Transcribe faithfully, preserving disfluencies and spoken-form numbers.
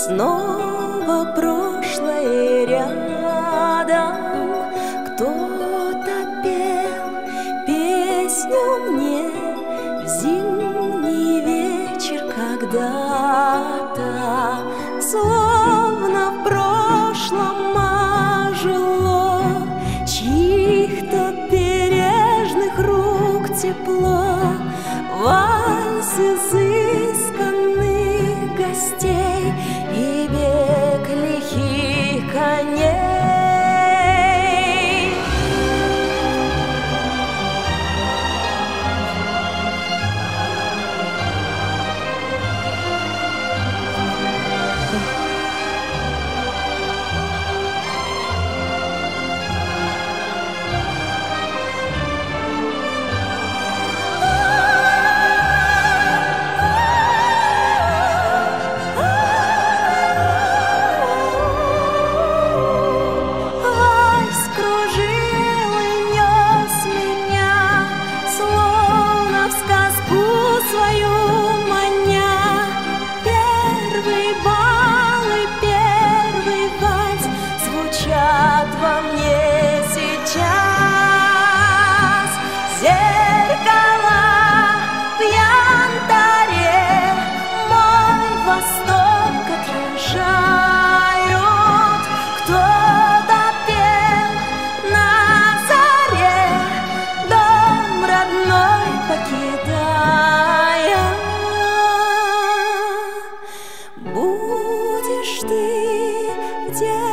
Снова прошлое рядом, кто-то пел песню мне в зимний вечер когда-то, словно в прошлом ожило чьих-то бережных рук тепло, вальс изысканных гостей и бег лихих коней. Во мне сейчас зеркала в янтаре мой восторг отражают. Кто-то пел на заре, дом родной покидая. Будешь ты где